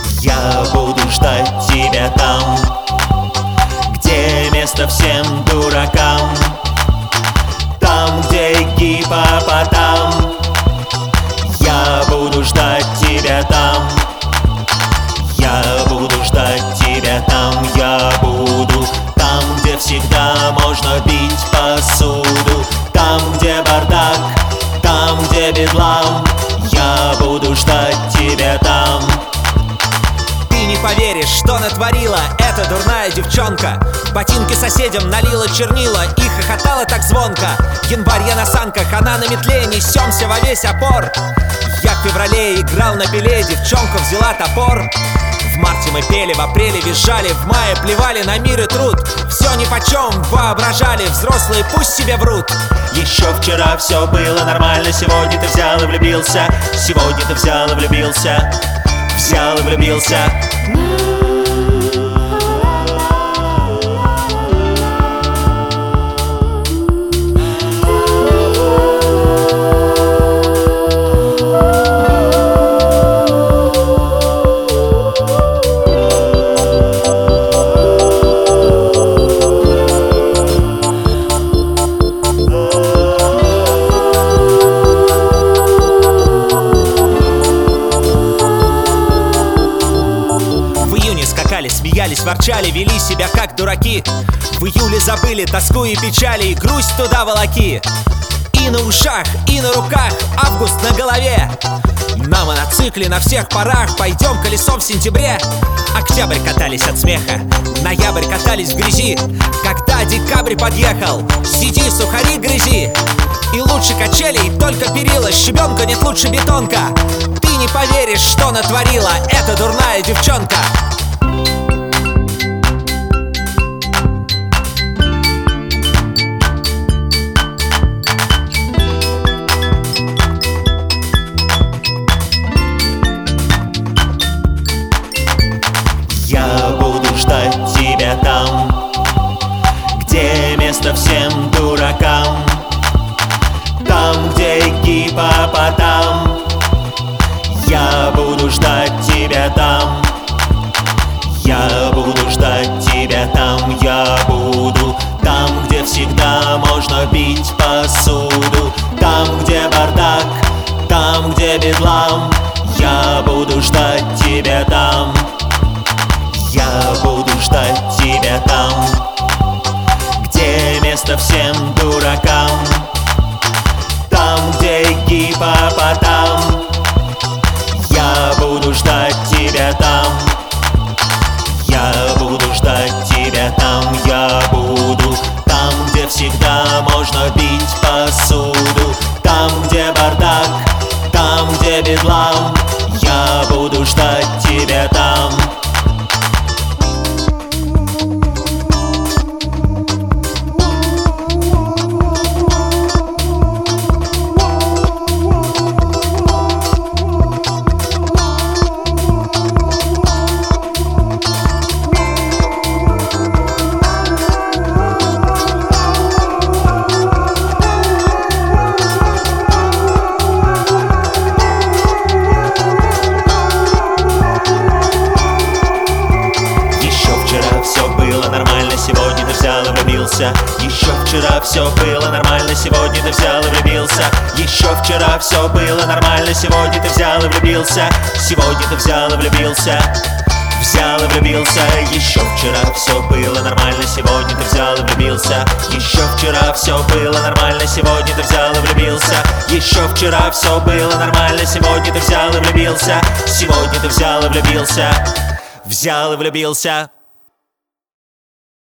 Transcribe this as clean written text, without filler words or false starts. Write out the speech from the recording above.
Я буду ждать тебя там, где место всем дуракам, там, где гипопотам. Я буду ждать тебя там. Я буду ждать тебя там. Я буду там, где всегда можно бить посуду, там, где бардак, там, где бедлам. Я буду ждать тебя там. Ты не поверишь, что натворила эта дурная девчонка. Ботинки соседям налила чернила и хохотала так звонко. Январь я на санках, она на метле, несемся во весь опор. Я в феврале играл на пиле, девчонка взяла топор. В марте мы пели, в апреле визжали, в мае плевали на мир и труд. Все нипочем воображали, взрослые пусть себе врут. Еще вчера все было нормально, сегодня ты взял и влюбился. Сегодня ты взял и влюбился. Взял и влюбился. Смеялись, ворчали, вели себя как дураки. В июле забыли тоску и печали, и грусть туда волоки. И на ушах, и на руках, август на голове. На моноцикле на всех парах пойдем колесом в сентябре. Октябрь катались от смеха, ноябрь катались в грязи. Когда декабрь подъехал, сиди, сухари грязи. И лучше качелей только перила, щебенка нет лучше бетонка. Ты не поверишь, что натворила эта дурная девчонка. Я буду ждать тебя там, где место всем дуракам, там, где гипопотам. Я буду ждать тебя там. Я буду ждать тебя там. Я буду там, где всегда можно бить посуду, там, где бардак, там, где бедлам. Я буду ждать тебя там. Я буду ждать тебя там, где место всем дуракам, там, где гипопотам. Я буду ждать тебя там. Я буду ждать тебя там. Я буду там, где всегда можно бить посуду, там, где бардак, там, где бедлам. Я буду ждать тебя там. Сегодня ты взял и влюбился. Еще вчера все было нормально, сегодня ты взял и влюбился. Еще вчера все было нормально, сегодня ты взял и влюбился. Сегодня ты взял и влюбился. Взял и влюбился. Еще вчера все было нормально, сегодня ты взял и влюбился. Еще вчера все было нормально, сегодня ты взял и влюбился. Еще вчера все было нормально, сегодня ты взял и влюбился. Сегодня ты взял и влюбился. Взял и влюбился.